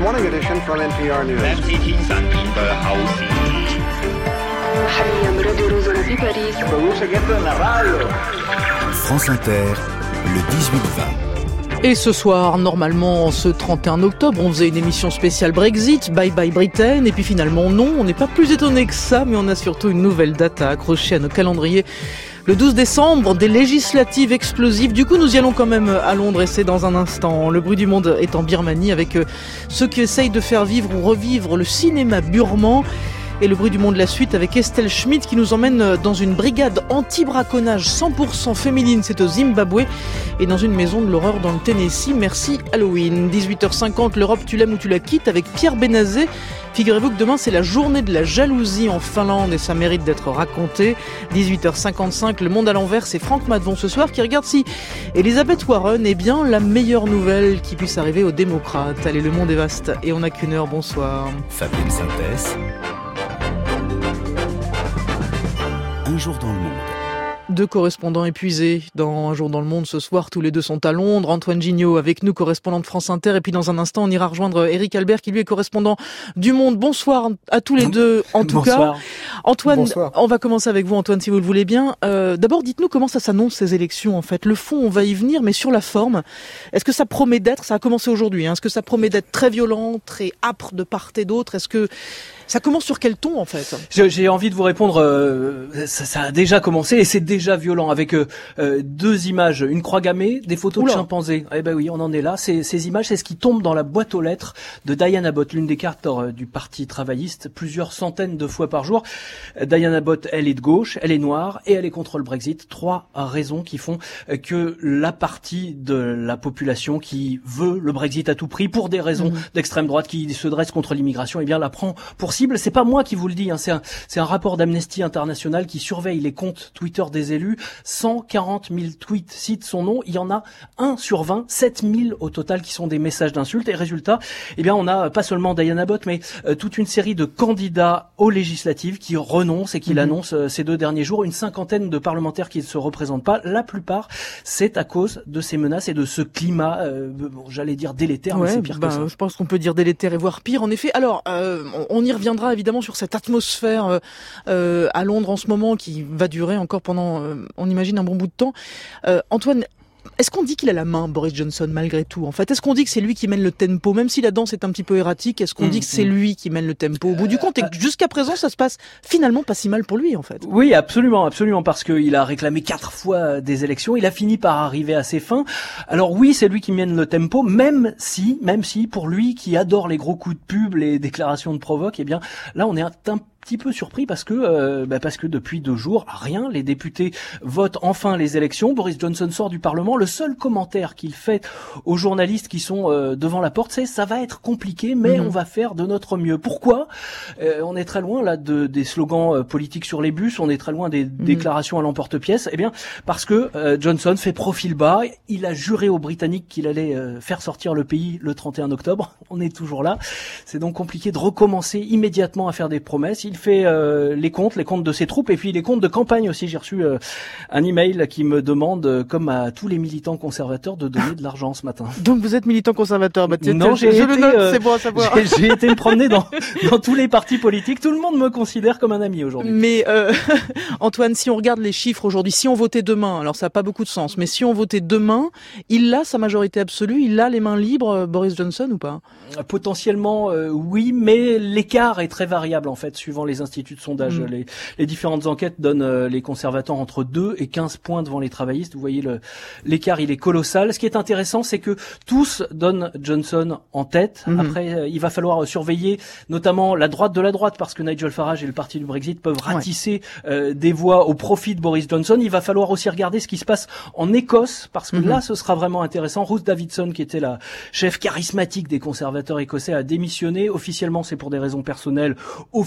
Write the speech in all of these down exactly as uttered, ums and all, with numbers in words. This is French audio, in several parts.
Morning Edition from N P R News. France Inter, le dix-huit vingt. Et ce soir, normalement, ce trente et un octobre, on faisait une émission spéciale Brexit, Bye Bye Britain, et puis finalement non, on n'est pas plus étonné que ça, mais on a surtout une nouvelle date à accrocher à nos calendriers. Le douze décembre, des législatives explosives. Du coup, nous y allons quand même à Londres et c'est dans un instant. Le bruit du monde est en Birmanie avec ceux qui essayent de faire vivre ou revivre le cinéma birman. Et le bruit du monde, la suite avec Estelle Schmidt qui nous emmène dans une brigade anti-braconnage cent pour cent féminine, c'est au Zimbabwe, et dans une maison de l'horreur dans le Tennessee. Merci Halloween. dix-huit heures cinquante, l'Europe, tu l'aimes ou tu la quittes avec Pierre Benazet. Figurez-vous que demain c'est la journée de la jalousie en Finlande et ça mérite d'être raconté. dix-huit heures cinquante-cinq, le monde à l'envers, c'est Franck Madvon ce soir qui regarde si Elisabeth Warren est bien la meilleure nouvelle qui puisse arriver aux démocrates. Allez, le monde est vaste et on n'a qu'une heure, bonsoir. Fabienne Synthèse. Un jour dans le monde. Deux correspondants épuisés dans Un jour dans le monde ce soir, tous les deux sont à Londres. Antoine Gignot avec nous, correspondant de France Inter, et puis dans un instant on ira rejoindre Éric Albert qui lui est correspondant du Monde. Bonsoir à tous les deux en tout Bonsoir. cas. Antoine, Bonsoir. On va commencer avec vous Antoine si vous le voulez bien. Euh, d'abord dites-nous comment ça s'annonce ces élections en fait. Le fond on va y venir, mais sur la forme, est-ce que ça promet d'être, ça a commencé aujourd'hui, hein, est-ce que ça promet d'être très violent, très âpre de part et d'autre? Est-ce que ça commence sur quel ton en fait? J'ai envie de vous répondre, euh, ça, ça a déjà commencé et c'est déjà violent avec euh, deux images, une croix gammée, des photos Oula. de chimpanzés. Eh ben oui, on en est là. Ces, ces images, c'est ce qui tombe dans la boîte aux lettres de Diana Abbott, l'une des cartes euh, du Parti travailliste, plusieurs centaines de fois par jour. Diana Abbott, elle est de gauche, elle est noire et elle est contre le Brexit. Trois raisons qui font que la partie de la population qui veut le Brexit à tout prix pour des raisons mmh. d'extrême droite qui se dresse contre l'immigration, eh bien la prend pour cible. C'est pas moi qui vous le dis, hein, c'est un, c'est un rapport d'Amnesty International qui surveille les comptes Twitter des élus. cent quarante mille tweets citent son nom. Il y en a un sur vingt, sept mille au total qui sont des messages d'insultes. Et résultat, eh bien, on a pas seulement Diana Abbott, mais euh, toute une série de candidats aux législatives qui renoncent et qui mmh. l'annoncent euh, ces deux derniers jours. Une cinquantaine de parlementaires qui ne se représentent pas. La plupart, c'est à cause de ces menaces et de ce climat, euh, bon, j'allais dire délétère, ouais, mais c'est pire bah, que ça. Je pense qu'on peut dire délétère et voire pire. En effet, alors, euh, on y reviendra évidemment sur cette atmosphère euh, euh, à Londres en ce moment qui va durer encore pendant, euh, on imagine, un bon bout de temps. Euh, Antoine, est-ce qu'on dit qu'il a la main, Boris Johnson, malgré tout? En fait, est-ce qu'on dit que c'est lui qui mène le tempo, même si la danse est un petit peu erratique? Est-ce qu'on mmh, dit que c'est mmh. lui qui mène le tempo au bout du compte et que jusqu'à présent, ça se passe finalement pas si mal pour lui, en fait? Oui, absolument, absolument, parce qu'il a réclamé quatre fois des élections. Il a fini par arriver à ses fins. Alors oui, c'est lui qui mène le tempo, même si, même si, pour lui qui adore les gros coups de pub, les déclarations de provoque, eh bien, là, on est un petit peu surpris parce que euh, bah parce que depuis deux jours rien, les députés votent enfin les élections. Boris Johnson sort du Parlement. Le seul commentaire qu'il fait aux journalistes qui sont euh, devant la porte, c'est ça va être compliqué, mais mmh. on va faire de notre mieux. Pourquoi? euh, On est très loin là de des slogans euh, politiques sur les bus. On est très loin des mmh. déclarations à l'emporte-pièce. Eh bien parce que euh, Johnson fait profil bas. Il a juré aux Britanniques qu'il allait euh, faire sortir le pays le trente et un octobre. On est toujours là. C'est donc compliqué de recommencer immédiatement à faire des promesses. Il fait euh, les comptes, les comptes de ses troupes et puis les comptes de campagne aussi. J'ai reçu euh, un email qui me demande, euh, comme à tous les militants conservateurs, de donner de l'argent ce matin. Donc vous êtes militant conservateur? Bah, non, j'ai je été, le note, euh, c'est bon à savoir. J'ai, j'ai été me promener dans, dans tous les partis politiques. Tout le monde me considère comme un ami aujourd'hui. Mais euh, Antoine, si on regarde les chiffres aujourd'hui, si on votait demain, alors ça n'a pas beaucoup de sens, mais si on votait demain, il a sa majorité absolue, il a les mains libres, Boris Johnson, ou pas? Potentiellement, euh, oui, mais l'écart est très variable en fait, suivant les instituts de sondage. Mmh. Les, les différentes enquêtes donnent euh, les conservateurs entre deux et quinze points devant les travaillistes. Vous voyez, le, l'écart, il est colossal. Ce qui est intéressant, c'est que tous donnent Johnson en tête. Mmh. Après, euh, il va falloir surveiller notamment la droite de la droite, parce que Nigel Farage et le parti du Brexit peuvent ratisser ouais. euh, des voix au profit de Boris Johnson. Il va falloir aussi regarder ce qui se passe en Écosse, parce que mmh. là, ce sera vraiment intéressant. Ruth Davidson, qui était la chef charismatique des conservateurs écossais, a démissionné. Officiellement, c'est pour des raisons personnelles. Officieusement,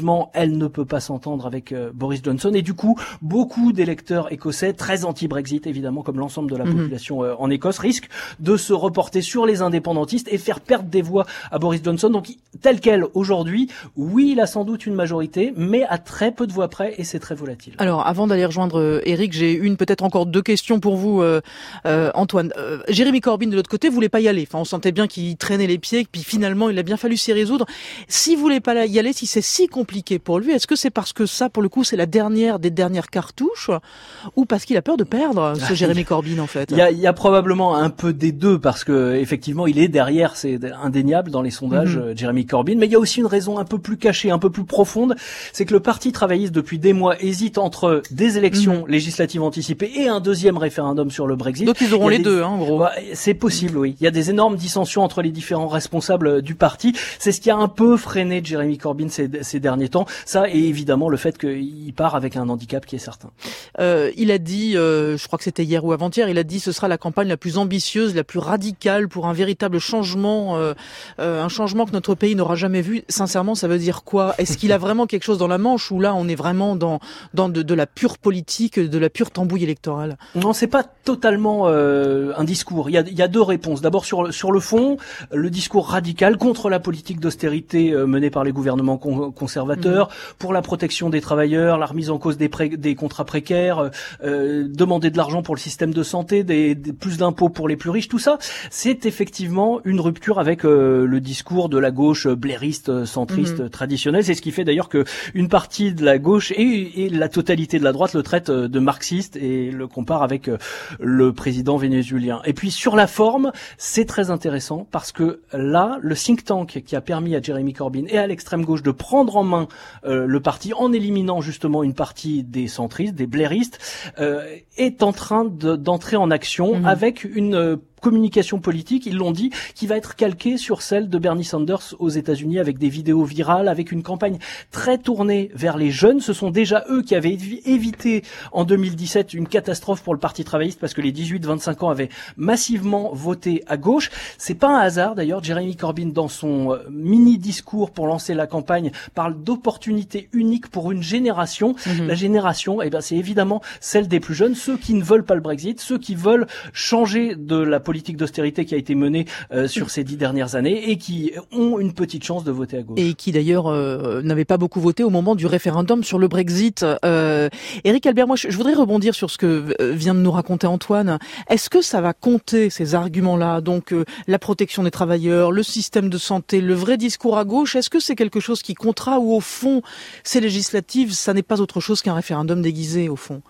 malheureusement, elle ne peut pas s'entendre avec euh, Boris Johnson. Et du coup, beaucoup d'électeurs écossais, très anti-Brexit évidemment, comme l'ensemble de la mmh. population euh, en Écosse, risquent de se reporter sur les indépendantistes et faire perdre des voix à Boris Johnson. Donc, tel quel aujourd'hui, oui, il a sans doute une majorité, mais à très peu de voix près, et c'est très volatile. Alors, avant d'aller rejoindre euh, Eric, j'ai une, peut-être encore deux questions pour vous, euh, euh, Antoine. Euh, Jeremy Corbyn, de l'autre côté, voulait pas y aller. Enfin, on sentait bien qu'il traînait les pieds, puis finalement, il a bien fallu s'y résoudre. Si vous voulez pas y aller, si c'est si compliqué pour lui, est-ce que c'est parce que ça, pour le coup, c'est la dernière des dernières cartouches, ou parce qu'il a peur de perdre, ce Jeremy Corbyn, en fait? Il y a, il y a probablement un peu des deux, parce que effectivement, il est derrière, c'est indéniable dans les sondages, mm-hmm. Jeremy Corbyn. Mais il y a aussi une raison un peu plus cachée, un peu plus profonde, c'est que le Parti travailliste depuis des mois hésite entre des élections mmh. législatives anticipées et un deuxième référendum sur le Brexit. Donc ils auront les des... deux, hein, en gros. Bah, c'est possible, oui. Il y a des énormes dissensions entre les différents responsables du parti. C'est ce qui a un peu freiné Jeremy Corbyn ces, ces derniers temps. Ça, et évidemment le fait qu'il part avec un handicap qui est certain. Euh, il a dit, euh, je crois que c'était hier ou avant-hier, il a dit ce sera la campagne la plus ambitieuse, la plus radicale pour un véritable changement, euh, euh, un changement que notre pays n'aura jamais vu. Sincèrement, ça veut dire quoi? Est-ce qu'il a vraiment quelque chose dans la manche, ou là on est vraiment dans dans de, de la pure politique, de la pure tambouille électorale? Non, c'est pas totalement euh, un discours. Il y a il y a deux réponses. D'abord sur sur le fond, le discours radical contre la politique d'austérité euh, menée par les gouvernements con- conservateurs, mmh. pour la protection des travailleurs, la remise en cause des pré- des contrats précaires, euh, demander de l'argent pour le système de santé, des, des plus d'impôts pour les plus riches, tout ça, c'est effectivement une rupture avec euh, le discours de la gauche blairiste, centriste, mmh. traditionnelle. C'est ce qui fait d'ailleurs que une partie de la gauche et, et la totalité de la droite le traite de marxiste et le compare avec le président vénézuélien. Et puis sur la forme, c'est très intéressant parce que là, le think tank qui a permis à Jeremy Corbyn et à l'extrême gauche de prendre en main euh, le parti en éliminant justement une partie des centristes, des blairistes, euh, est en train de, d'entrer en action mmh. avec une euh, communication politique, ils l'ont dit, qui va être calquée sur celle de Bernie Sanders aux États-Unis, avec des vidéos virales, avec une campagne très tournée vers les jeunes. Ce sont déjà eux qui avaient évi- évité en deux mille dix-sept une catastrophe pour le Parti travailliste parce que les dix-huit vingt-cinq ans avaient massivement voté à gauche. C'est pas un hasard d'ailleurs. Jeremy Corbyn, dans son mini discours pour lancer la campagne, parle d'opportunités uniques pour une génération. Mmh. La génération, eh ben, c'est évidemment celle des plus jeunes, ceux qui ne veulent pas le Brexit, ceux qui veulent changer de la politique politique d'austérité qui a été menée euh, sur ces dix dernières années et qui ont une petite chance de voter à gauche. Et qui d'ailleurs euh, n'avaient pas beaucoup voté au moment du référendum sur le Brexit. Euh, Éric Albert, moi je, je voudrais rebondir sur ce que vient de nous raconter Antoine. Est-ce que ça va compter ces arguments-là, donc euh, la protection des travailleurs, le système de santé, le vrai discours à gauche, est-ce que c'est quelque chose qui comptera ou au fond ces législatives, ça n'est pas autre chose qu'un référendum déguisé au fond?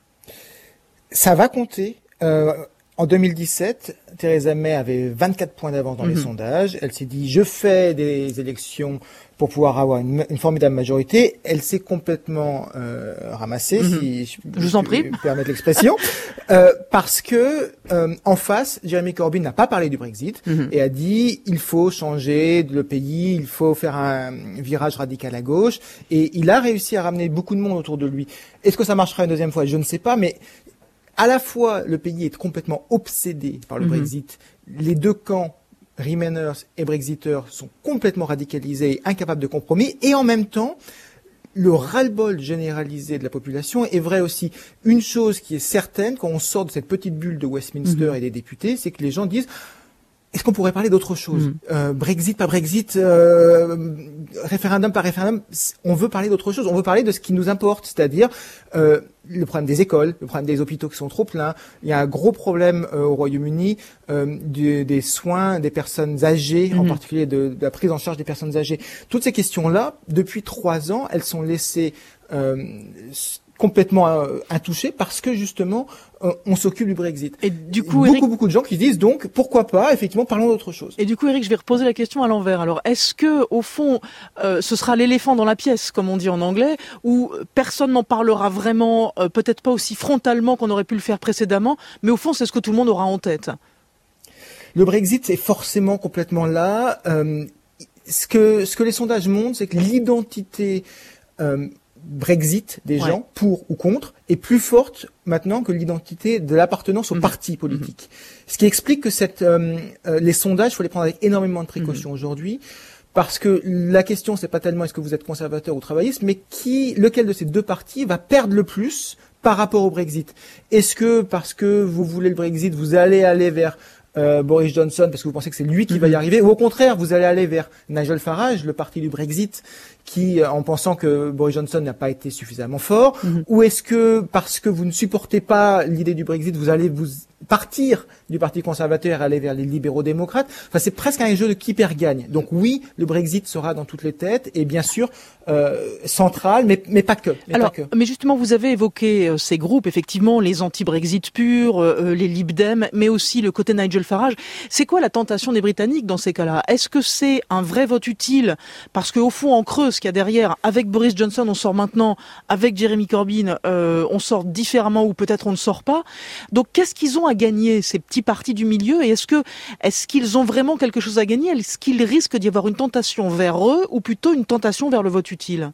Ça va compter. Euh... En deux mille dix-sept, Theresa May avait vingt-quatre points d'avance dans mmh. les sondages. Elle s'est dit, je fais des élections pour pouvoir avoir une, une formidable majorité. Elle s'est complètement euh, ramassée, mmh. si je, je vous en prie, me permettre l'expression, euh, parce que euh, en face, Jeremy Corbyn n'a pas parlé du Brexit mmh. et a dit, il faut changer le pays, il faut faire un virage radical à gauche. Et il a réussi à ramener beaucoup de monde autour de lui. Est-ce que ça marchera une deuxième fois? Je ne sais pas, mais à la fois, le pays est complètement obsédé par le mmh. Brexit. Les deux camps, Remainers et Brexiteurs, sont complètement radicalisés, incapables de compromis. Et en même temps, le ras-le-bol généralisé de la population est vrai aussi. Une chose qui est certaine, quand on sort de cette petite bulle de Westminster mmh. et des députés, c'est que les gens disent... Est-ce qu'on pourrait parler d'autre chose? mmh. euh, Brexit, pas Brexit, euh, référendum, pas référendum, on veut parler d'autre chose. On veut parler de ce qui nous importe, c'est-à-dire euh, le problème des écoles, le problème des hôpitaux qui sont trop pleins. Il y a un gros problème euh, au Royaume-Uni euh, du, des soins des personnes âgées, mmh. en particulier de, de la prise en charge des personnes âgées. Toutes ces questions-là, depuis trois ans, elles sont laissées euh, complètement euh, intouchées parce que justement euh, on s'occupe du Brexit. Et du coup, beaucoup Eric... beaucoup de gens qui disent donc pourquoi pas effectivement parlons d'autre chose. Et du coup, Eric, je vais reposer la question à l'envers. Alors, est-ce que au fond, euh, ce sera l'éléphant dans la pièce, comme on dit en anglais, où personne n'en parlera vraiment, euh, peut-être pas aussi frontalement qu'on aurait pu le faire précédemment, mais au fond, c'est ce que tout le monde aura en tête. Le Brexit est forcément complètement là. Euh, ce que ce que les sondages montrent, c'est que l'identité euh, Brexit des ouais. gens, pour ou contre, est plus forte maintenant que l'identité de l'appartenance au mmh. parti politique. Mmh. Ce qui explique que cette, euh, euh, les sondages, il faut les prendre avec énormément de précautions mmh. aujourd'hui, parce que la question c'est pas tellement est-ce que vous êtes conservateur ou travailliste, mais qui, lequel de ces deux partis va perdre le plus par rapport au Brexit. Est-ce que parce que vous voulez le Brexit, vous allez aller vers euh, Boris Johnson parce que vous pensez que c'est lui qui mm-hmm. va y arriver, ou au contraire vous allez aller vers Nigel Farage, le parti du Brexit, qui, en pensant que Boris Johnson n'a pas été suffisamment fort, mmh. ou est-ce que, parce que vous ne supportez pas l'idée du Brexit, vous allez vous partir du Parti conservateur et aller vers les libéraux-démocrates? Enfin, c'est presque un jeu de qui perd gagne. Donc oui, le Brexit sera dans toutes les têtes, et bien sûr, euh, central, mais, mais pas que. Mais Alors, pas que. mais justement, vous avez évoqué euh, ces groupes, effectivement, les anti-Brexit purs, euh, les Lib Dem, mais aussi le côté Nigel Farage. C'est quoi la tentation des Britanniques dans ces cas-là? Est-ce que c'est un vrai vote utile? Parce qu'au fond, en creux, ce qu'il y a derrière, avec Boris Johnson, on sort maintenant, avec Jeremy Corbyn, euh, on sort différemment ou peut-être on ne sort pas. Donc, qu'est-ce qu'ils ont à gagner, ces petits partis du milieu? Et est-ce que, est-ce qu'ils ont vraiment quelque chose à gagner? Est-ce qu'il risque d'y avoir une tentation vers eux ou plutôt une tentation vers le vote utile?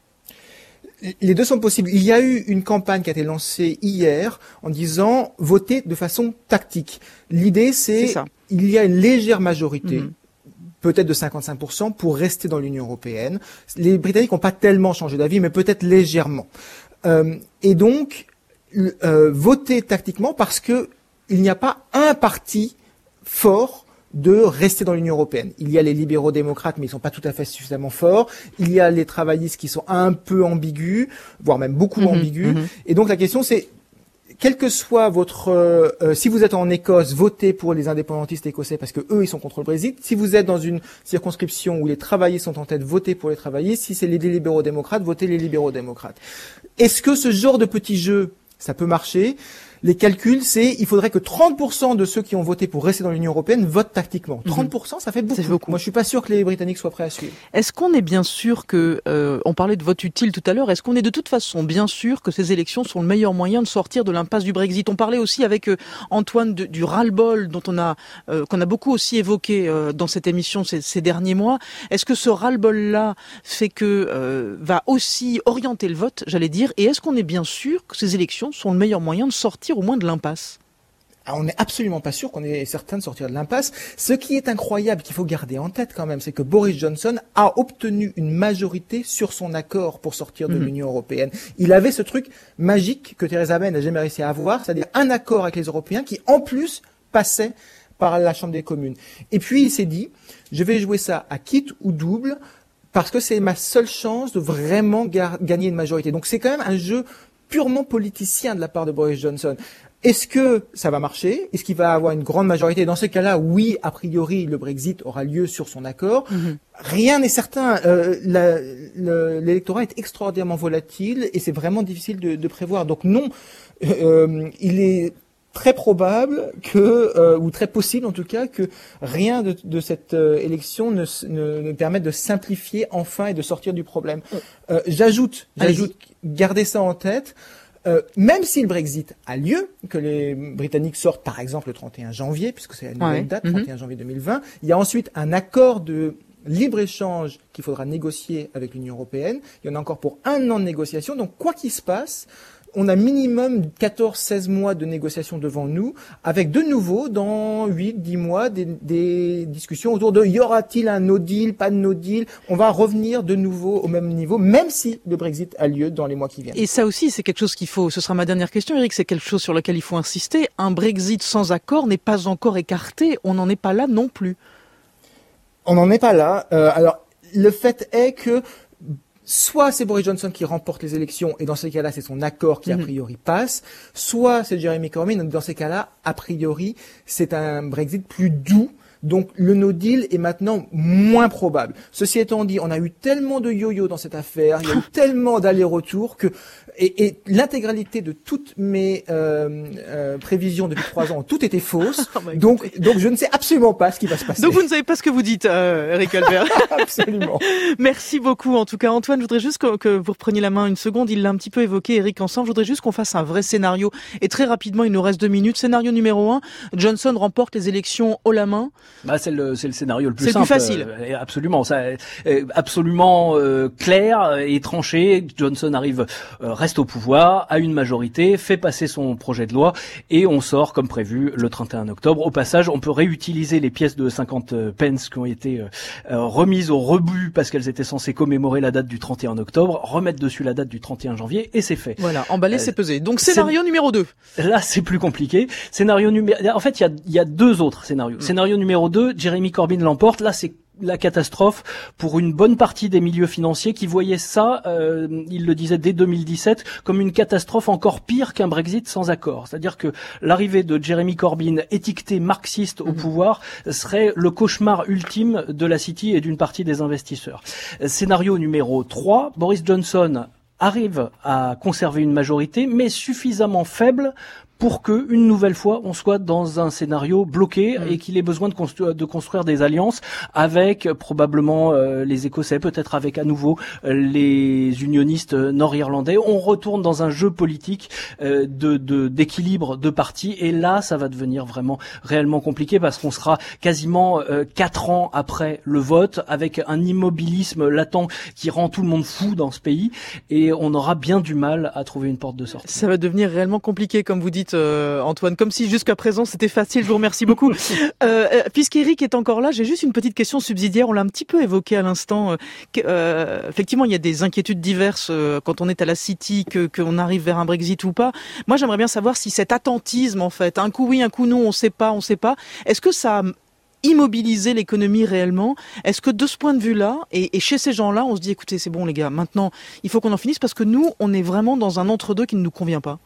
Les deux sont possibles. Il y a eu une campagne qui a été lancée hier en disant voter de façon tactique. L'idée, c'est, c'est il y a une légère majorité. Mm-hmm. peut-être de cinquante-cinq pour cent pour rester dans l'Union européenne. Les Britanniques n'ont pas tellement changé d'avis, mais peut-être légèrement. Euh, et donc, euh, voter tactiquement parce que il n'y a pas un parti fort de rester dans l'Union européenne. Il y a les libéraux-démocrates, mais ils sont pas tout à fait suffisamment forts. Il y a les travaillistes qui sont un peu ambigus, voire même beaucoup mmh, ambigus. Mmh. Et donc la question c'est, quel que soit votre, euh, euh, si vous êtes en Écosse, votez pour les indépendantistes écossais parce que eux ils sont contre le Brexit. Si vous êtes dans une circonscription où les travaillistes sont en tête, votez pour les travaillistes. Si c'est les libéraux-démocrates, votez les libéraux-démocrates. Est-ce que ce genre de petit jeu, ça peut marcher? Les calculs, c'est il faudrait que trente pour cent de ceux qui ont voté pour rester dans l'Union européenne votent tactiquement. trente pour cent, ça fait beaucoup. beaucoup. Moi, je suis pas sûr que les Britanniques soient prêts à suivre. Est-ce qu'on est bien sûr que, euh, on parlait de vote utile tout à l'heure, est-ce qu'on est de toute façon bien sûr que ces élections sont le meilleur moyen de sortir de l'impasse du Brexit? On parlait aussi avec euh, Antoine de, du ras-le-bol dont on a, euh, qu'on a beaucoup aussi évoqué euh, dans cette émission ces, ces derniers mois. Est-ce que ce ras-le-bol-là fait que, euh, va aussi orienter le vote, j'allais dire, et est-ce qu'on est bien sûr que ces élections sont le meilleur moyen de sortir au moins de l'impasse? Alors, on n'est absolument pas sûr qu'on est certain de sortir de l'impasse. Ce qui est incroyable, qu'il faut garder en tête quand même, c'est que Boris Johnson a obtenu une majorité sur son accord pour sortir de mmh. l'Union européenne. Il avait ce truc magique que Theresa May n'a jamais réussi à avoir, c'est-à-dire un accord avec les Européens qui, en plus, passait par la Chambre des communes. Et puis, il s'est dit, je vais jouer ça à quitte ou double, parce que c'est ma seule chance de vraiment gar- gagner une majorité. Donc, c'est quand même un jeu purement politicien de la part de Boris Johnson. Est-ce que ça va marcher? Est-ce qu'il va avoir une grande majorité? Dans ce cas-là, oui, a priori, le Brexit aura lieu sur son accord. Mm-hmm. Rien n'est certain. Euh, la, le, l'électorat est extraordinairement volatile et c'est vraiment difficile de, de prévoir. Donc non, euh, il est très probable que, euh, ou très possible en tout cas, que rien de, de cette euh, élection ne, ne, ne permette de simplifier enfin et de sortir du problème. Euh, j'ajoute, j'ajoute, gardez ça en tête. Euh, même si le Brexit a lieu, que les Britanniques sortent par exemple le trente et un janvier, puisque c'est la nouvelle ouais. date, trente et un janvier deux mille vingt, il y a ensuite un accord de libre-échange qu'il faudra négocier avec l'Union européenne. Il y en a encore pour un an de négociation. Donc quoi qu'il se passe, on a minimum quatorze à seize mois de négociations devant nous, avec de nouveau, dans huit à dix mois, des, des discussions autour de y aura-t-il un no deal, pas de no deal. On va revenir de nouveau au même niveau, même si le Brexit a lieu dans les mois qui viennent. Et ça aussi, c'est quelque chose qu'il faut, ce sera ma dernière question, Eric, c'est quelque chose sur lequel il faut insister. Un Brexit sans accord n'est pas encore écarté, on n'en est pas là non plus. On n'en est pas là. Euh, alors, le fait est que soit c'est Boris Johnson qui remporte les élections, et dans ces cas-là, c'est son accord qui, a priori, passe. Soit c'est Jeremy Corbyn, et dans ces cas-là, a priori, c'est un Brexit plus doux. Donc, le no deal est maintenant moins probable. Ceci étant dit, on a eu tellement de yo-yo dans cette affaire, il y a eu tellement d'allers-retours que, et, et l'intégralité de toutes mes euh, euh, prévisions depuis trois ans, tout était fausse. Oh donc, donc, je ne sais absolument pas ce qui va se passer. Donc, vous ne savez pas ce que vous dites, euh, Eric Albert. Absolument. Merci beaucoup. En tout cas, Antoine, je voudrais juste que, que vous repreniez la main une seconde. Il l'a un petit peu évoqué, Eric, ensemble. Je voudrais juste qu'on fasse un vrai scénario. Et très rapidement, il nous reste deux minutes. Scénario numéro un. Johnson remporte les élections haut la main. Bah, c'est le, c'est le scénario le plus c'est simple. C'est le plus facile. Euh, absolument. Ça, euh, absolument euh, clair et tranché. Johnson arrive, euh, reste reste au pouvoir, a une majorité, fait passer son projet de loi et on sort comme prévu le trente et un octobre. Au passage, on peut réutiliser les pièces de cinquante pence qui ont été euh, remises au rebut parce qu'elles étaient censées commémorer la date du trente et un octobre, remettre dessus la date du trente et un janvier et c'est fait. Voilà, emballé, euh, c'est pesé. Donc scénario c'est... numéro deux. Là, c'est plus compliqué. Scénario numéro... En fait, il y a, il y a deux autres scénarios. Mmh. Scénario numéro deux, Jeremy Corbyn l'emporte. Là, c'est la catastrophe pour une bonne partie des milieux financiers qui voyaient ça, euh, il le disait dès deux mille dix-sept, comme une catastrophe encore pire qu'un Brexit sans accord. C'est-à-dire que l'arrivée de Jeremy Corbyn, étiqueté marxiste au mmh. pouvoir, serait le cauchemar ultime de la City et d'une partie des investisseurs. Scénario numéro trois, Boris Johnson arrive à conserver une majorité, mais suffisamment faible pour que, une nouvelle fois, on soit dans un scénario bloqué mmh. et qu'il ait besoin de, constru- de construire des alliances avec probablement euh, les Écossais, peut-être avec à nouveau euh, les unionistes nord-irlandais. On retourne dans un jeu politique euh, de, de d'équilibre de partis et là, ça va devenir vraiment réellement compliqué parce qu'on sera quasiment euh, quatre ans après le vote avec un immobilisme latent qui rend tout le monde fou dans ce pays et on aura bien du mal à trouver une porte de sortie. Ça va devenir réellement compliqué, comme vous dites. Euh, Antoine, comme si jusqu'à présent c'était facile, je vous remercie beaucoup. euh, Puisqu'Éric est encore là, j'ai juste une petite question subsidiaire, on l'a un petit peu évoqué à l'instant. Euh, effectivement, il y a des inquiétudes diverses euh, quand on est à la City, que qu'on arrive vers un Brexit ou pas. Moi, j'aimerais bien savoir si cet attentisme, en fait, un coup oui, un coup non, on sait pas, on sait pas, est-ce que ça a immobiliser l'économie réellement? Est-ce que de ce point de vue-là, et, et chez ces gens-là, on se dit, écoutez, c'est bon les gars, maintenant, il faut qu'on en finisse parce que nous, on est vraiment dans un entre-deux qui ne nous convient pas?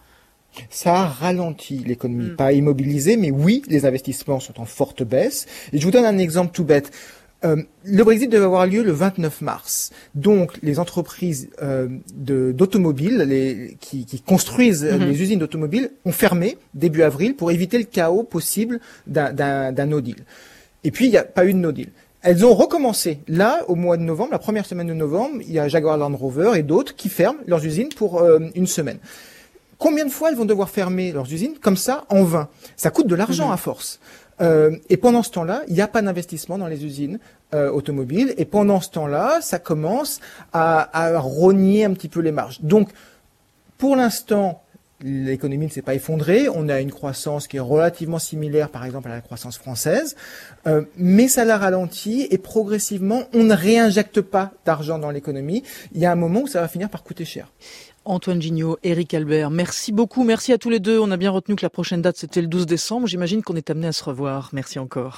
Ça a ralenti l'économie, mmh. pas immobilisé, mais oui, les investissements sont en forte baisse. Et je vous donne un exemple tout bête. Euh, le Brexit devait avoir lieu le vingt-neuf mars. Donc, les entreprises euh, de, d'automobiles, les, qui, qui construisent mmh. les usines d'automobiles, ont fermé début avril pour éviter le chaos possible d'un, d'un, d'un no deal. Et puis, il n'y a pas eu de no deal. Elles ont recommencé. Là, au mois de novembre, la première semaine de novembre, il y a Jaguar Land Rover et d'autres qui ferment leurs usines pour euh, une semaine. Combien de fois elles vont devoir fermer leurs usines comme ça en vain? Ça coûte de l'argent mmh. à force. Euh, et pendant ce temps-là, il n'y a pas d'investissement dans les usines euh, automobiles. Et pendant ce temps-là, ça commence à, à rogner un petit peu les marges. Donc, pour l'instant, l'économie ne s'est pas effondrée. On a une croissance qui est relativement similaire, par exemple, à la croissance française. Euh, mais ça la ralentit et progressivement, on ne réinjecte pas d'argent dans l'économie. Il y a un moment où ça va finir par coûter cher. Antoine Gignot, Éric Albert, merci beaucoup, merci à tous les deux. On a bien retenu que la prochaine date c'était le douze décembre. J'imagine qu'on est amené à se revoir. Merci encore.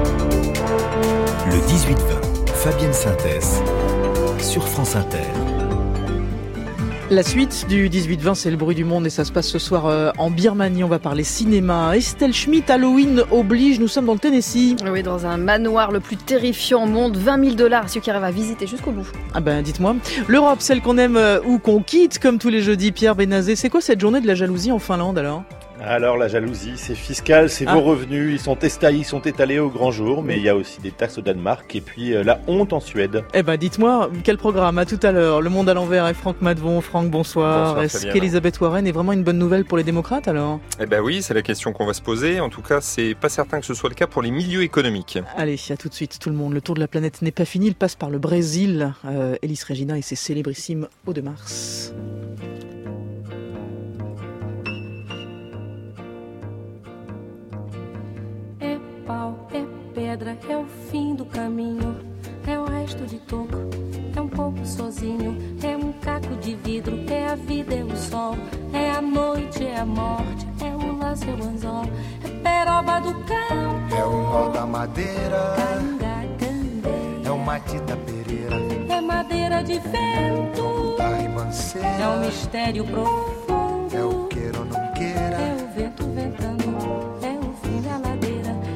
Le dix-huit vingt, Fabienne Synthèse sur France Inter. La suite du dix-huit vingt, c'est le bruit du monde et ça se passe ce soir euh, en Birmanie. On va parler cinéma. Estelle Schmitt, Halloween oblige. Nous sommes dans le Tennessee. Oui, dans un manoir le plus terrifiant au monde. vingt mille dollars à ceux qui arrivent à visiter jusqu'au bout. Ah ben, dites-moi. L'Europe, celle qu'on aime euh, ou qu'on quitte, comme tous les jeudis. Pierre Benazé, c'est quoi cette journée de la jalousie en Finlande alors ? Alors la jalousie, c'est fiscal, c'est ah. vos revenus, ils sont estalés, ils sont étalés au grand jour, mais il y a aussi des taxes au Danemark et puis euh, la honte en Suède. Eh ben dites-moi, quel programme? À tout à l'heure, Le Monde à l'envers et Franck Madvon. Franck, bonsoir. bonsoir Est-ce Fabienne. qu'Elisabeth Warren est vraiment une bonne nouvelle pour les démocrates alors? Eh ben oui, c'est la question qu'on va se poser. En tout cas, c'est pas certain que ce soit le cas pour les milieux économiques. Allez, à tout de suite tout le monde. Le tour de la planète n'est pas fini, il passe par le Brésil. Euh, Elis Regina et ses célébrissimes Eau de Mars. Pau, é pedra, é o fim do caminho, é o resto de toco, é um pouco sozinho, é um caco de vidro, é a vida, é o sol, é a noite, é a morte, é o laço, é o anzol, é peroba do campo, é o nó da madeira, canga, candei, é o matita pereira, é madeira de vento, da ribanceira, é um mistério profundo, é o queira ou não queira, é o vento ventando, é o fim da ladeira,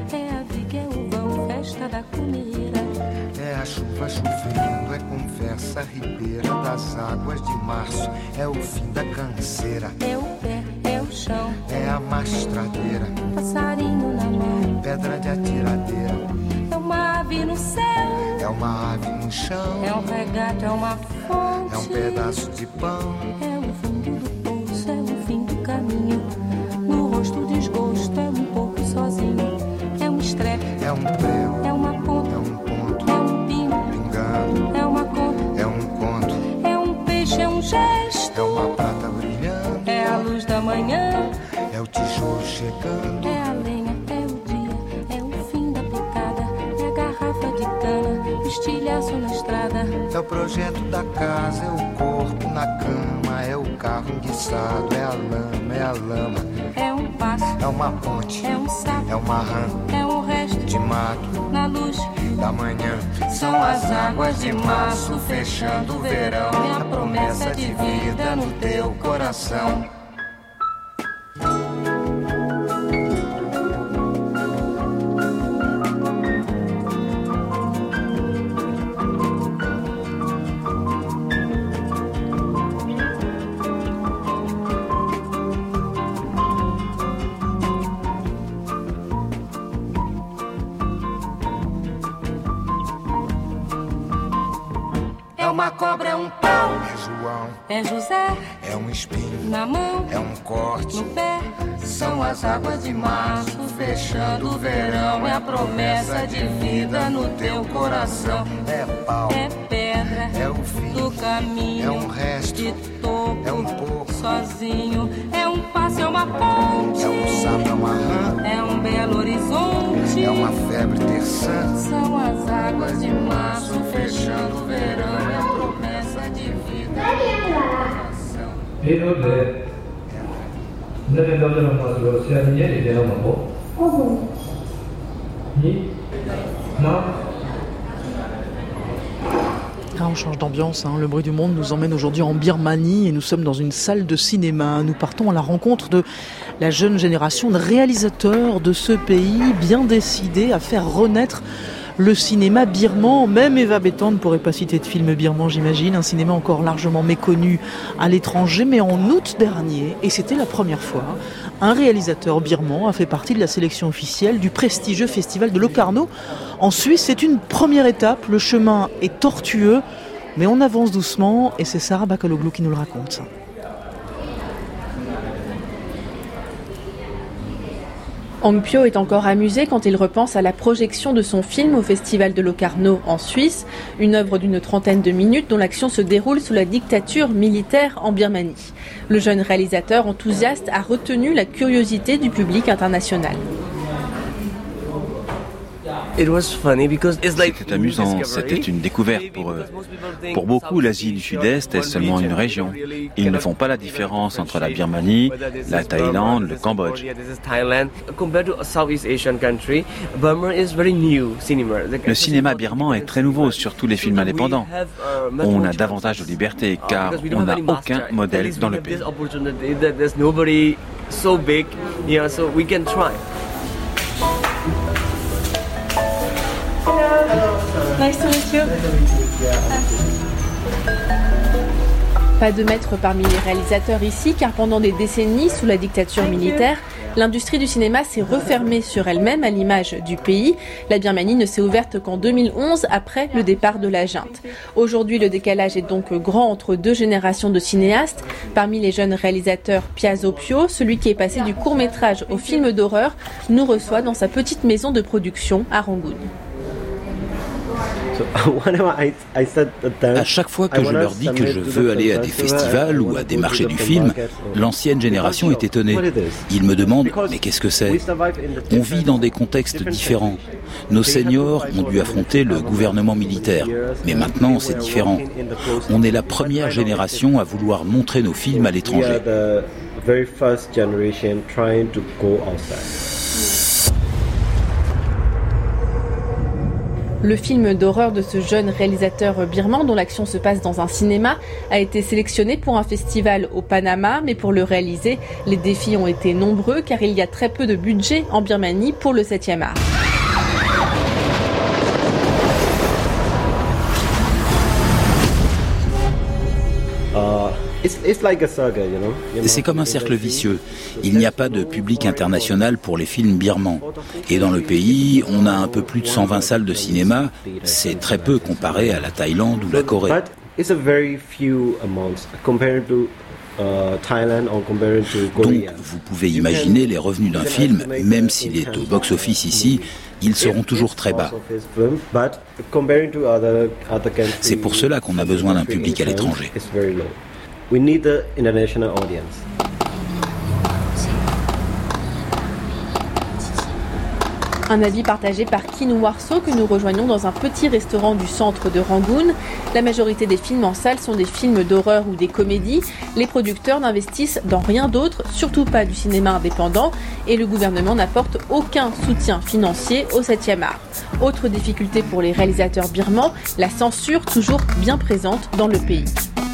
da comida. É a chuva chovendo, é conversa ribeira das águas de março, é o fim da canseira, é o pé, é o chão, é a mastradeira, passarinho na mão, pedra de atiradeira, é uma ave no céu, é uma ave no chão, é um regato, é uma fonte, é um pedaço de pão, é o fundo do poço, é o fim do caminho, no rosto desgosto, é um pouco sozinho, é um estrepe, é um prego, é uma ponta, é um ponto, é um pingo, pingando, é uma conta, é um conto, é um peixe, é um gesto, é uma prata brilhante, É o projeto da casa, é o corpo na cama, é o carro enguiçado, é a lama, é a lama. É um passo, é uma ponte, é um sapo, é uma rã, é um resto de mato na luz da manhã. São as águas de março fechando o verão. É a promessa de vida no teu coração. É uma cobra, é um pau, é João, é José, é um espinho na mão, é um corte no pé. São as águas de março fechando o verão. É a promessa de vida no teu coração. É pau, é pedra, é o fim do caminho, é um resto de topo, é um pouco sozinho. É um passo, é uma ponte, é um sapo, é uma rã, é um belo horizonte, é uma febre terçã. São as águas de março fechando o verão. É a promessa de vida no coração. Ah, on change d'ambiance, hein. Le bruit du monde nous emmène aujourd'hui en Birmanie et nous sommes dans une salle de cinéma. Nous partons à la rencontre de la jeune génération de réalisateurs de ce pays, bien décidés à faire renaître le cinéma birman. Même Eva Bétan ne pourrait pas citer de film birman, j'imagine. Un cinéma encore largement méconnu à l'étranger. Mais en août dernier, et c'était la première fois, un réalisateur birman a fait partie de la sélection officielle du prestigieux festival de Locarno. En Suisse, c'est une première étape. Le chemin est tortueux, mais on avance doucement. Et c'est Sarah Bakaloglou qui nous le raconte. Hang Pyo est encore amusé quand il repense à la projection de son film au festival de Locarno en Suisse, une œuvre d'une trentaine de minutes dont l'action se déroule sous la dictature militaire en Birmanie. Le jeune réalisateur enthousiaste a retenu la curiosité du public international. C'était amusant, c'était une découverte pour eux. Pour beaucoup, l'Asie du Sud-Est est seulement une région. Ils ne font pas la différence entre la Birmanie, la Thaïlande, le Cambodge. Le cinéma birman est très nouveau, surtout les films indépendants. On a davantage de liberté car on n'a aucun modèle dans le pays. Nice to meet you. Pas de maître parmi les réalisateurs ici, car pendant des décennies, sous la dictature militaire, l'industrie du cinéma s'est refermée sur elle-même à l'image du pays. La Birmanie ne s'est ouverte qu'en deux mille onze, après le départ de la junte. Aujourd'hui, le décalage est donc grand entre deux générations de cinéastes. Parmi les jeunes réalisateurs, Piazzo Pio, celui qui est passé du court-métrage au film d'horreur, nous reçoit dans sa petite maison de production à Rangoon. À chaque fois que je leur dis que je veux aller à des festivals ou à des marchés du film, l'ancienne génération est étonnée. Ils me demandent « mais qu'est-ce que c'est ?» On vit dans des contextes différents. Nos seniors ont dû affronter le gouvernement militaire, mais maintenant c'est différent. On est la première génération à vouloir montrer nos films à l'étranger. Le film d'horreur de ce jeune réalisateur birman, dont l'action se passe dans un cinéma, a été sélectionné pour un festival au Panama, mais pour le réaliser, les défis ont été nombreux car il y a très peu de budget en Birmanie pour le septième art. C'est comme un cercle vicieux. Il n'y a pas de public international pour les films birmans. Et dans le pays, on a un peu plus de cent vingt salles de cinéma. C'est très peu comparé à la Thaïlande ou la Corée. Donc, vous pouvez imaginer les revenus d'un film, même s'il est au box-office ici, ils seront toujours très bas. C'est pour cela qu'on a besoin d'un public à l'étranger. We need the international audience. Un avis partagé par Kinu Warso que nous rejoignons dans un petit restaurant du centre de Rangoon. La majorité des films en salle sont des films d'horreur ou des comédies. Les producteurs n'investissent dans rien d'autre, surtout pas du cinéma indépendant, et le gouvernement n'apporte aucun soutien financier au septième art. Autre difficulté pour les réalisateurs birmans, la censure toujours bien présente dans le pays.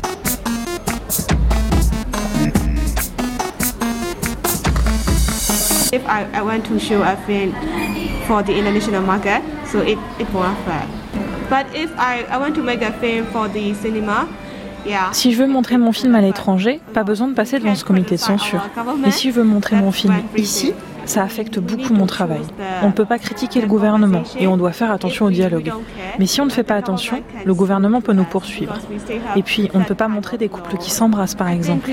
If I, I want to show a film for the international market, so it, it won't affect. But if I, I want to make a film for the cinema, yeah. Si je veux montrer mon film à l'étranger, pas besoin de passer devant ce comité de censure. Mais si je veux montrer mon film ici, ça affecte beaucoup mon travail. On ne peut pas critiquer le gouvernement et on doit faire attention au dialogue. Mais si on ne fait pas attention, le gouvernement peut nous poursuivre. Et puis, on ne peut pas montrer des couples qui s'embrassent, par exemple.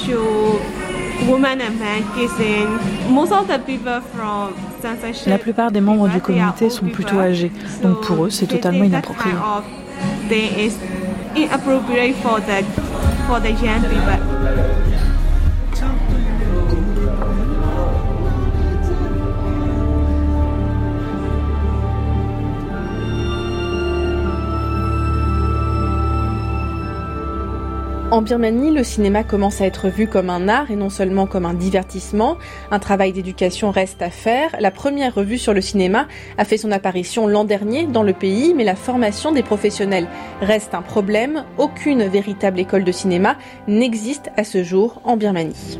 La plupart des membres du comité sont plutôt âgés, donc pour eux, c'est totalement inapproprié. En Birmanie, le cinéma commence à être vu comme un art et non seulement comme un divertissement. Un travail d'éducation reste à faire. La première revue sur le cinéma a fait son apparition l'an dernier dans le pays, mais la formation des professionnels reste un problème. Aucune véritable école de cinéma n'existe à ce jour en Birmanie.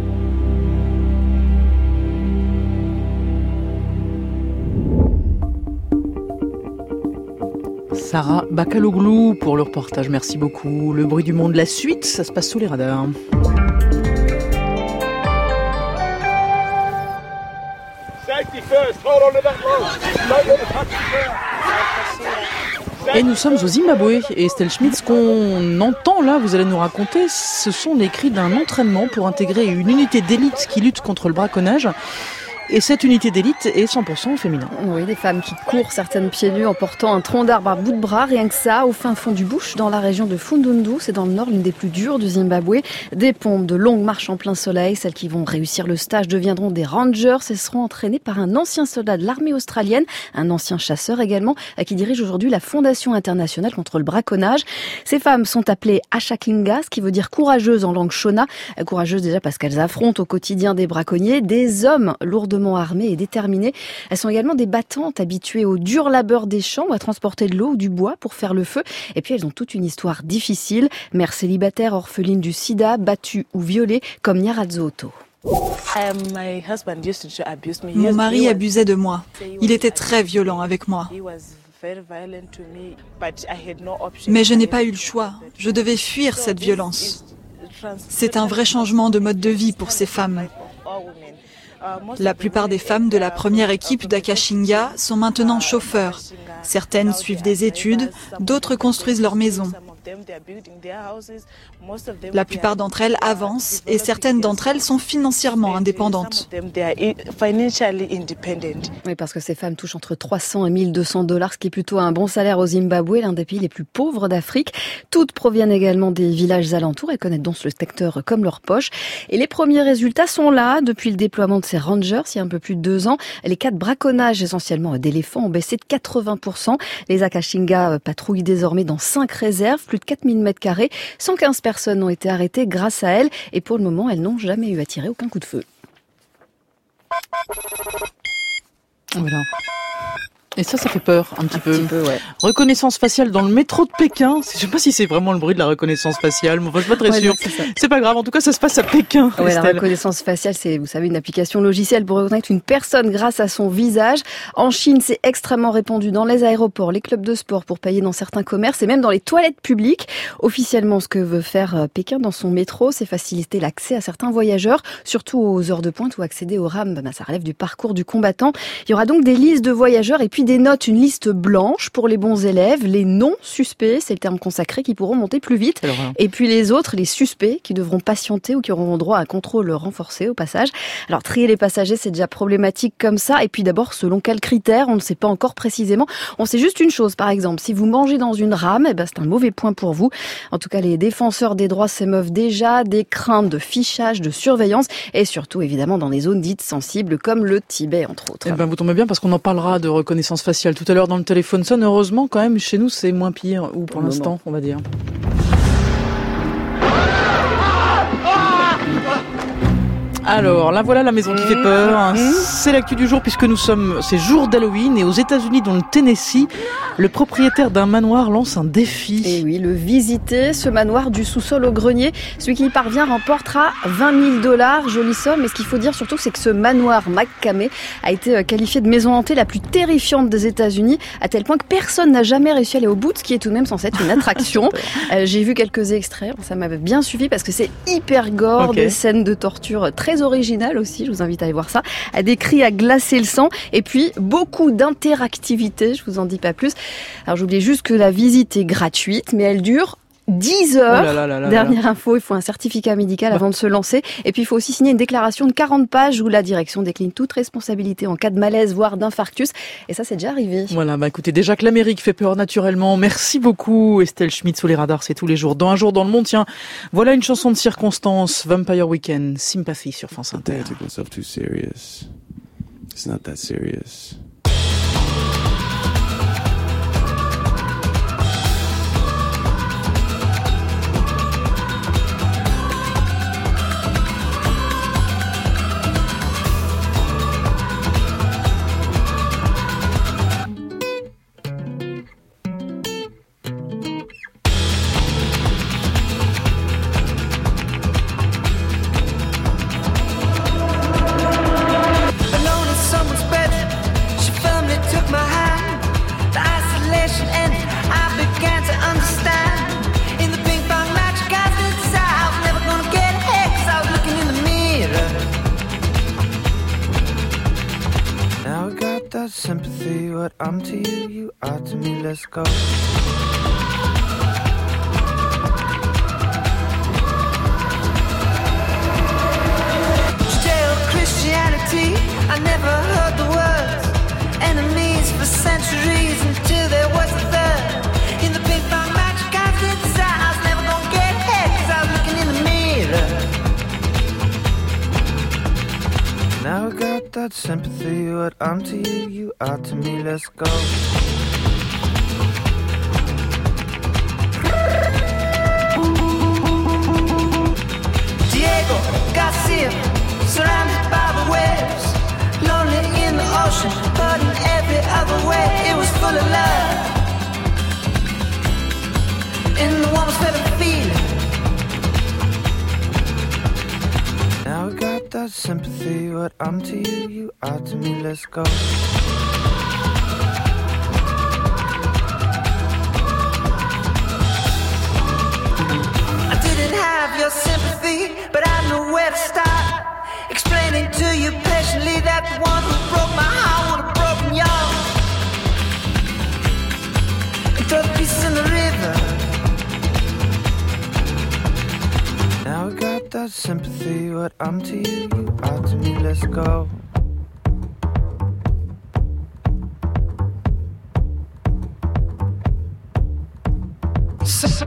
Sarah Bakaloglou pour le reportage, merci beaucoup. Le bruit du monde, la suite, ça se passe sous les radars. Et nous sommes au Zimbabwe. Et Estelle Schmidt, ce qu'on entend là, vous allez nous raconter, ce sont les cris d'un entraînement pour intégrer une unité d'élite qui lutte contre le braconnage. Et cette unité d'élite est cent pour cent féminin. Oui, des femmes qui courent, certaines pieds nus, en portant un tronc d'arbre à bout de bras, rien que ça, au fin fond du bush, dans la région de Fundundu. C'est dans le nord, l'une des plus dures du Zimbabwe. Des pompes, de longues marches en plein soleil. Celles qui vont réussir le stage deviendront des rangers et seront entraînées par un ancien soldat de l'armée australienne, un ancien chasseur également, qui dirige aujourd'hui la Fondation internationale contre le braconnage. Ces femmes sont appelées Ashaklinga, ce qui veut dire courageuses en langue shona. Courageuses déjà parce qu'elles affrontent au quotidien des braconniers, des hommes lourdement armées et déterminées. Elles sont également des battantes habituées au dur labeur des champs ou à transporter de l'eau ou du bois pour faire le feu. Et puis elles ont toute une histoire difficile. Mère célibataire, orpheline du sida, battue ou violée, comme Nyaradzo Otto. Mon mari abusait de moi. Il était très violent avec moi. Mais je n'ai pas eu le choix. Je devais fuir cette violence. C'est un vrai changement de mode de vie pour ces femmes. La plupart des femmes de la première équipe d'Akashinga sont maintenant chauffeurs. Certaines suivent des études, d'autres construisent leur maison. La plupart d'entre elles avancent et certaines d'entre elles sont financièrement indépendantes. Oui, parce que ces femmes touchent entre trois cents et mille deux cents dollars, ce qui est plutôt un bon salaire au Zimbabwe, l'un des pays les plus pauvres d'Afrique. Toutes proviennent également des villages alentours et connaissent donc le secteur comme leur poche. Et les premiers résultats sont là. Depuis le déploiement de ces rangers, il y a un peu plus de deux ans, les cas de braconnage essentiellement d'éléphants ont baissé de quatre-vingts pour cent. Les Akashinga patrouillent désormais dans cinq réserves, plus de quatre mille mètres carrés. cent quinze personnes ont été arrêtées grâce à elles et pour le moment, elles n'ont jamais eu à tirer aucun coup de feu. Voilà. Et ça, ça fait peur un petit un peu. Petit peu ouais. Reconnaissance faciale dans le métro de Pékin. Je sais pas si c'est vraiment le bruit de la reconnaissance faciale, mais enfin, je suis pas très ouais, sûre. C'est, c'est pas grave. En tout cas, ça se passe à Pékin. Ouais, Estelle. la reconnaissance faciale, c'est, vous savez, une application logicielle pour reconnaître une personne grâce à son visage. En Chine, c'est extrêmement répandu dans les aéroports, les clubs de sport pour payer dans certains commerces et même dans les toilettes publiques. Officiellement, ce que veut faire Pékin dans son métro, c'est faciliter l'accès à certains voyageurs, surtout aux heures de pointe ou accéder au RAM. Ben, ça relève du parcours du combattant. Il y aura donc des listes de voyageurs et puis des notes une liste blanche pour les bons élèves, les non suspects, c'est le terme consacré, qui pourront monter plus vite. Alors, hein. Et puis les autres, les suspects, qui devront patienter ou qui auront droit à un contrôle renforcé au passage. Alors trier les passagers, c'est déjà problématique comme ça. Et puis d'abord, selon quels critères, on ne sait pas encore précisément. On sait juste une chose, par exemple, si vous mangez dans une rame, eh ben, c'est un mauvais point pour vous. En tout cas, les défenseurs des droits s'émeuvent déjà des craintes de fichage, de surveillance et surtout, évidemment, dans des zones dites sensibles comme le Tibet, entre autres. Eh ben, vous tombez bien parce qu'on en parlera de reconnaissance faciale tout à l'heure dans le téléphone sonne. Heureusement, quand même, chez nous, c'est moins pire, ou pour l'instant, on va dire. Alors, là voilà la maison qui fait peur. C'est l'actu du jour puisque nous sommes, c'est jour d'Halloween et aux États-Unis, dans le Tennessee, le propriétaire d'un manoir lance un défi. Et oui, le visiter, ce manoir du sous-sol au grenier. Celui qui y parvient remportera vingt mille dollars, jolie somme. Mais ce qu'il faut dire surtout, c'est que ce manoir McCamey a été qualifié de maison hantée la plus terrifiante des États-Unis, à tel point que personne n'a jamais réussi à aller au bout de ce qui est tout de même censé être une attraction. euh, j'ai vu quelques extraits, ça m'avait bien suffi parce que c'est hyper gore, okay. Des scènes de torture très originales aussi, je vous invite à aller voir ça, à des cris à glacer le sang, et puis beaucoup d'interactivité, je vous en dis pas plus. Alors j'oubliais juste que la visite est gratuite, mais elle dure dix heures. Oh là là là là Dernière là. info, il faut un certificat médical avant de se lancer. Et puis il faut aussi signer une déclaration de quarante pages où la direction décline toute responsabilité en cas de malaise, voire d'infarctus. Et ça, c'est déjà arrivé. Voilà, bah écoutez, déjà que l'Amérique fait peur naturellement. Merci beaucoup Estelle Schmitt sous les radars, c'est tous les jours. Dans un jour dans le monde, tiens, voilà une chanson de circonstance, Vampire Weekend, Sympathy sur France Inter. It's not that serious. Sympathy, what I'm to you, you are to me, let's go. Judeo-Christianity, I never heard the words. Enemies for centuries until there was a third. In the ping pong match, guys did decide I was never gonna get ahead, cause I was looking in the mirror. Now I got that sympathy, what I'm to you, you are to me, let's go. Diego Garcia, surrounded by the waves, lonely in the ocean, but in every other way, it was full of love. In the warmest feather feeling. Now I got that sympathy, what I'm to you, you are to me, let's go. I didn't have your sympathy, but I knew where to start. Explaining to you patiently that the one who broke my heart would have broken yours. And throw the pieces in the river. Now I got that sympathy, what I'm to you, you are to me, let's go. S-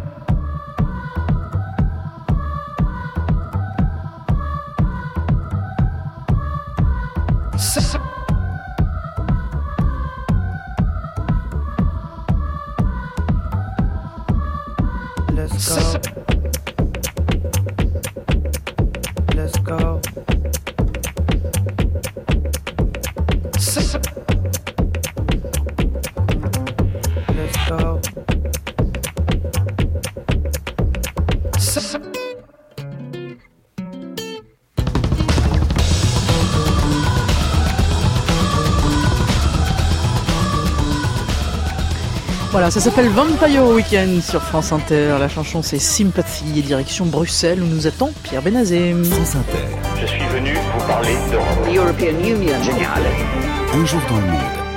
S- let's go. Let's go. Let's go. Voilà, ça s'appelle Vampire Weekend sur France Inter. La chanson c'est Sympathy et direction Bruxelles où nous attend Pierre Benazé. France Inter. Je suis venu vous parler d'Europe. The European Union général. Un jour dans le monde.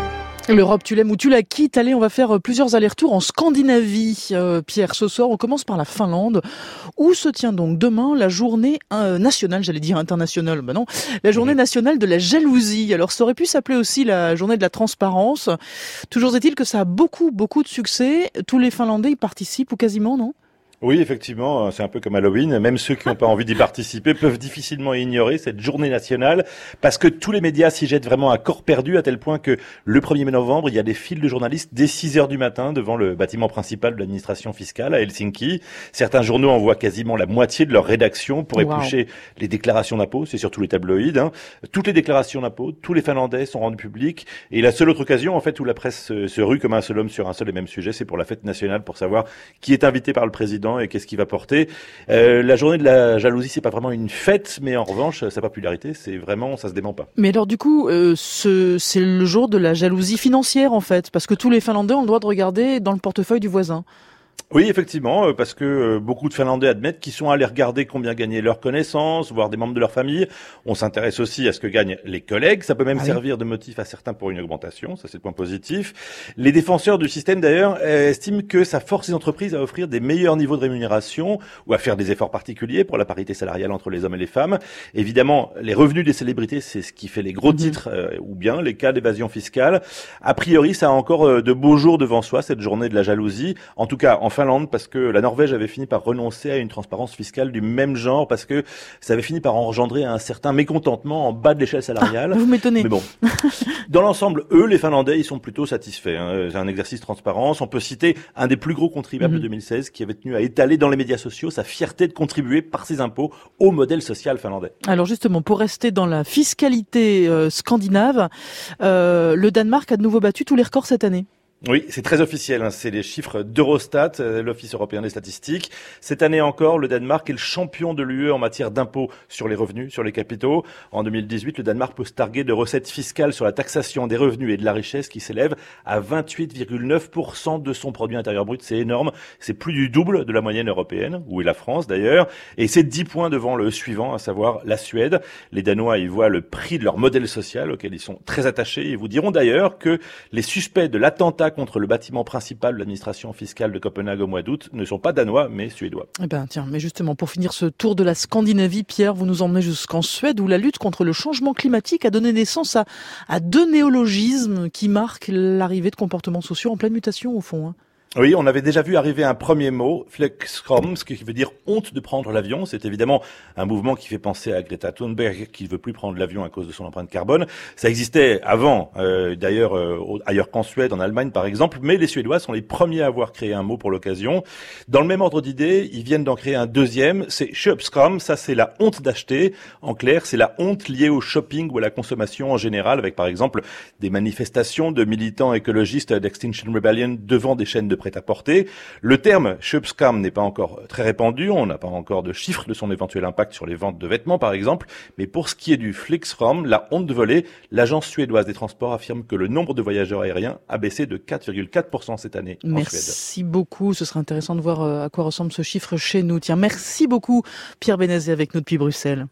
L'Europe, tu l'aimes ou tu la quittes. Allez, on va faire plusieurs allers-retours en Scandinavie. Euh, Pierre, ce soir, on commence par la Finlande, où se tient donc demain la journée euh, nationale, j'allais dire internationale, bah non, la journée nationale de la jalousie. Alors, ça aurait pu s'appeler aussi la journée de la transparence. Toujours est-il que ça a beaucoup, beaucoup de succès. Tous les Finlandais y participent, ou quasiment, non ? Oui, effectivement, c'est un peu comme Halloween. Même ceux qui n'ont pas envie d'y participer peuvent difficilement ignorer cette journée nationale parce que tous les médias s'y jettent vraiment à corps perdu à tel point que le premier novembre, il y a des files de journalistes dès six heures du matin devant le bâtiment principal de l'administration fiscale à Helsinki. Certains journaux envoient quasiment la moitié de leur rédaction pour éplucher wow. les déclarations d'impôts. C'est surtout les tabloïds. Hein. Toutes les déclarations d'impôts, tous les Finlandais sont rendus publics. Et la seule autre occasion, en fait, où la presse se, se rue comme un seul homme sur un seul et même sujet, c'est pour la fête nationale pour savoir qui est invité par le président et qu'est-ce qu'il va porter. Euh, la journée de la jalousie, c'est pas vraiment une fête, mais en revanche, sa popularité, c'est vraiment, ça se dément pas. Mais alors du coup, euh, ce, c'est le jour de la jalousie financière en fait, parce que tous les Finlandais ont le droit de regarder dans le portefeuille du voisin. Oui, effectivement, parce que beaucoup de Finlandais admettent qu'ils sont allés regarder combien gagnaient leurs connaissances, voire des membres de leur famille. On s'intéresse aussi à ce que gagnent les collègues. Ça peut même ah servir oui. de motif à certains pour une augmentation. Ça, c'est le point positif. Les défenseurs du système, d'ailleurs, estiment que ça force les entreprises à offrir des meilleurs niveaux de rémunération ou à faire des efforts particuliers pour la parité salariale entre les hommes et les femmes. Évidemment, les revenus des célébrités, c'est ce qui fait les gros titres mmh. euh, ou bien les cas d'évasion fiscale. A priori, ça a encore euh, de beaux jours devant soi, cette journée de la jalousie. En tout cas, en Finlande, parce que la Norvège avait fini par renoncer à une transparence fiscale du même genre, parce que ça avait fini par engendrer un certain mécontentement en bas de l'échelle salariale. Ah, vous m'étonnez. Mais bon, dans l'ensemble, eux, les Finlandais, ils sont plutôt satisfaits. Hein. C'est un exercice de transparence. On peut citer un des plus gros contribuables mm-hmm. de deux mille seize qui avait tenu à étaler dans les médias sociaux sa fierté de contribuer par ses impôts au modèle social finlandais. Alors justement, pour rester dans la fiscalité euh, scandinave, euh, le Danemark a de nouveau battu tous les records cette année. Oui, c'est très officiel, hein. C'est les chiffres d'Eurostat, euh, l'Office européen des statistiques. Cette année encore, le Danemark est le champion de l'U E en matière d'impôts sur les revenus, sur les capitaux. En deux mille dix-huit, le Danemark peut se targuer de recettes fiscales sur la taxation des revenus et de la richesse qui s'élèvent à vingt-huit virgule neuf pour cent de son produit intérieur brut. C'est énorme. C'est plus du double de la moyenne européenne, où est la France d'ailleurs. Et c'est dix points devant le suivant, à savoir la Suède. Les Danois y voient le prix de leur modèle social auquel ils sont très attachés. Ils vous diront d'ailleurs que les suspects de l'attentat contre le bâtiment principal de l'administration fiscale de Copenhague au mois d'août ne sont pas danois, mais suédois. Eh ben, tiens, mais justement, pour finir ce tour de la Scandinavie, Pierre, vous nous emmenez jusqu'en Suède, où la lutte contre le changement climatique a donné naissance à, à deux néologismes qui marquent l'arrivée de comportements sociaux en pleine mutation, au fond, hein. Oui, on avait déjà vu arriver un premier mot, flexskram, ce qui veut dire honte de prendre l'avion. C'est évidemment un mouvement qui fait penser à Greta Thunberg, qui ne veut plus prendre l'avion à cause de son empreinte carbone. Ça existait avant, euh, d'ailleurs euh, ailleurs qu'en Suède, en Allemagne par exemple, mais les Suédois sont les premiers à avoir créé un mot pour l'occasion. Dans le même ordre d'idée, ils viennent d'en créer un deuxième, c'est köpskam, ça c'est la honte d'acheter. En clair, c'est la honte liée au shopping ou à la consommation en général, avec par exemple des manifestations de militants écologistes d'Extinction Rebellion devant des chaînes de prêt-à-porter. Le terme köpskam n'est pas encore très répandu, on n'a pas encore de chiffres de son éventuel impact sur les ventes de vêtements par exemple, mais pour ce qui est du flexskam, la honte de voler, l'agence suédoise des transports affirme que le nombre de voyageurs aériens a baissé de quatre virgule quatre pour cent cette année en Suède. Merci beaucoup, ce sera intéressant de voir à quoi ressemble ce chiffre chez nous. Tiens, merci beaucoup Pierre Bénazet avec nous depuis Bruxelles.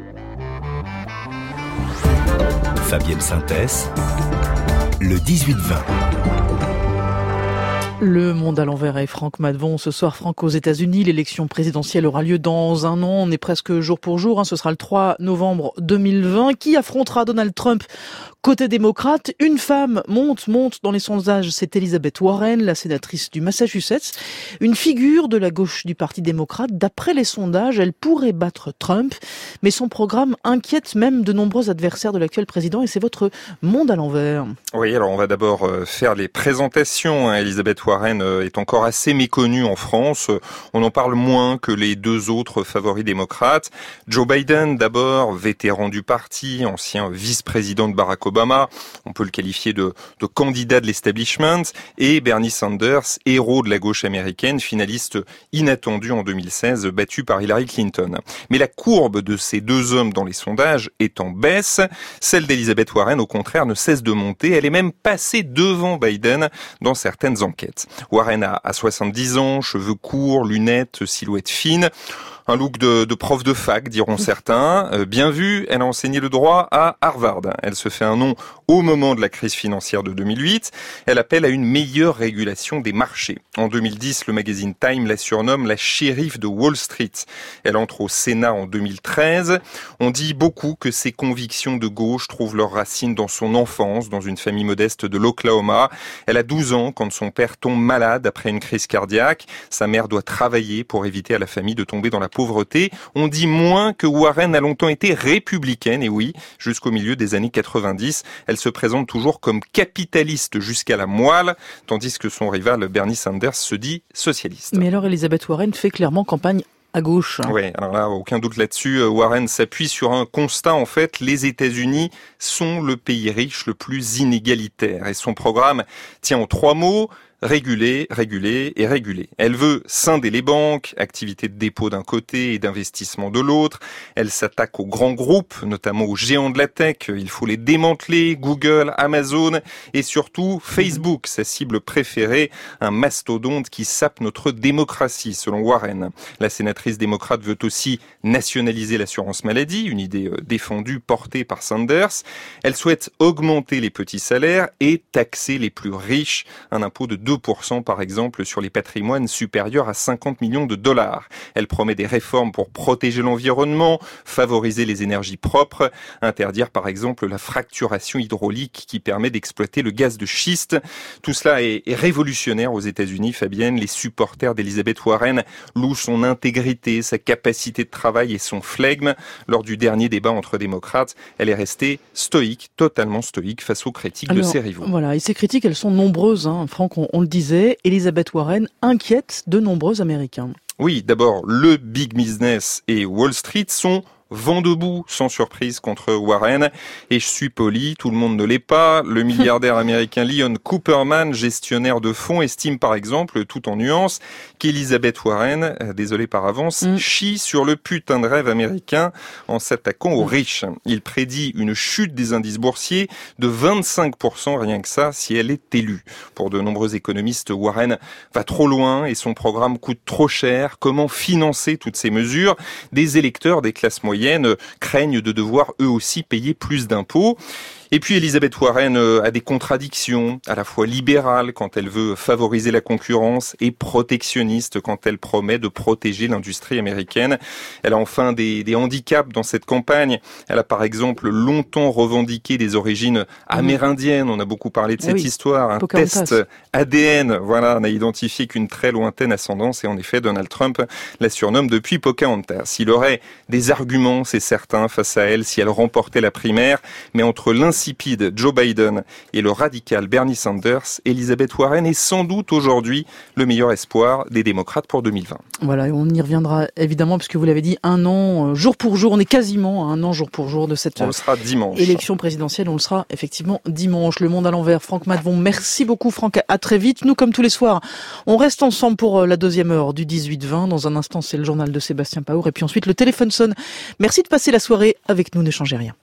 Fabienne Synthèse, le dix-huit vingt. Le monde à l'envers avec Franck Madvon. Ce soir, Franck, aux États-Unis, l'élection présidentielle aura lieu dans un an. On est presque jour pour jour. Hein. Ce sera le trois novembre deux mille vingt. Qui affrontera Donald Trump côté démocrate? Une femme monte, monte dans les sondages. C'est Elizabeth Warren, la sénatrice du Massachusetts. Une figure de la gauche du Parti démocrate. D'après les sondages, elle pourrait battre Trump. Mais son programme inquiète même de nombreux adversaires de l'actuel président. Et c'est votre monde à l'envers. Oui, alors on va d'abord faire les présentations. Elizabeth Warren est encore assez méconnue en France. On en parle moins que les deux autres favoris démocrates. Joe Biden, d'abord, vétéran du parti, ancien vice-président de Barack Obama. On peut le qualifier de, de candidat de l'establishment. Et Bernie Sanders, héros de la gauche américaine, finaliste inattendu en deux mille seize, battu par Hillary Clinton. Mais la courbe de ces deux hommes dans les sondages est en baisse. Celle d'Elizabeth Warren, au contraire, ne cesse de monter. Elle est même passée devant Biden dans certaines enquêtes. Warren a soixante-dix ans, cheveux courts, lunettes, silhouette fine. Un look de, de prof de fac, diront certains. Euh, bien vu, elle a enseigné le droit à Harvard. Elle se fait un nom au moment de la crise financière de deux mille huit. Elle appelle à une meilleure régulation des marchés. En deux mille dix, le magazine Time la surnomme la shérif de Wall Street. Elle entre au Sénat en deux mille treize. On dit beaucoup que ses convictions de gauche trouvent leurs racines dans son enfance, dans une famille modeste de l'Oklahoma. Elle a douze ans quand son père tombe malade après une crise cardiaque. Sa mère doit travailler pour éviter à la famille de tomber dans la pauvreté. On dit moins que Warren a longtemps été républicaine, et oui, jusqu'au milieu des années quatre-vingt-dix. Elle se présente toujours comme capitaliste jusqu'à la moelle, tandis que son rival Bernie Sanders se dit socialiste. Mais alors Elizabeth Warren fait clairement campagne à gauche. Oui, alors là, aucun doute là-dessus. Warren s'appuie sur un constat, en fait, les États-Unis sont le pays riche le plus inégalitaire. Et son programme tient en trois mots: réguler, réguler et réguler. Elle veut scinder les banques, activités de dépôt d'un côté et d'investissement de l'autre. Elle s'attaque aux grands groupes, notamment aux géants de la tech. Il faut les démanteler, Google, Amazon et surtout Facebook, sa cible préférée, un mastodonte qui sape notre démocratie, selon Warren. La sénatrice démocrate veut aussi nationaliser l'assurance maladie, une idée défendue, portée par Sanders. Elle souhaite augmenter les petits salaires et taxer les plus riches, un impôt de deux pour cent par exemple sur les patrimoines supérieurs à cinquante millions de dollars. Elle promet des réformes pour protéger l'environnement, favoriser les énergies propres, interdire par exemple la fracturation hydraulique qui permet d'exploiter le gaz de schiste. Tout cela est, est révolutionnaire aux États-Unis, Fabienne. Les supporters d'Elizabeth Warren louent son intégrité, sa capacité de travail et son flegme. Lors du dernier débat entre démocrates, elle est restée stoïque, totalement stoïque face aux critiques Alors, de ses rivaux. Voilà, et ces critiques, elles sont nombreuses, hein. Franck, on, on le disait, Elizabeth Warren inquiète de nombreux Américains. Oui, d'abord, le big business et Wall Street sont vent debout, sans surprise, contre Warren. Et je suis poli, tout le monde ne l'est pas. Le milliardaire américain Leon Cooperman, gestionnaire de fonds, estime par exemple, tout en nuance, qu'Elizabeth Warren, désolé par avance, mm. chie sur le putain de rêve américain en s'attaquant aux riches. Il prédit une chute des indices boursiers de vingt-cinq pour cent, rien que ça, si elle est élue. Pour de nombreux économistes, Warren va trop loin et son programme coûte trop cher. Comment financer toutes ces mesures? Des électeurs des classes moyennes craignent de devoir eux aussi payer plus d'impôts. Et puis Elizabeth Warren a des contradictions, à la fois libérales quand elle veut favoriser la concurrence et protectionniste quand elle promet de protéger l'industrie américaine. Elle a enfin des, des handicaps dans cette campagne. Elle a par exemple longtemps revendiqué des origines amérindiennes. On a beaucoup parlé de cette oui, histoire. Un Pocahontas. test A D N, voilà, n'a identifié qu'une très lointaine ascendance et en effet Donald Trump la surnomme depuis Pocahontas. Il aurait des arguments, c'est certain, face à elle si elle remportait la primaire, mais entre l'insipide Joe Biden et le radical Bernie Sanders, Elizabeth Warren est sans doute aujourd'hui le meilleur espoir des démocrates pour deux mille vingt. Voilà, et on y reviendra évidemment, puisque vous l'avez dit, un an, jour pour jour, on est quasiment à un an jour pour jour de cette on le sera dimanche. élection présidentielle, on le sera effectivement dimanche. Le Monde à l'envers, Franck Matvon, merci beaucoup Franck, à très vite. Nous, comme tous les soirs, on reste ensemble pour la deuxième heure du dix-huit vingt. Dans un instant, c'est le journal de Sébastien Paour, et puis ensuite le téléphone sonne. Merci de passer la soirée avec nous, ne changez rien.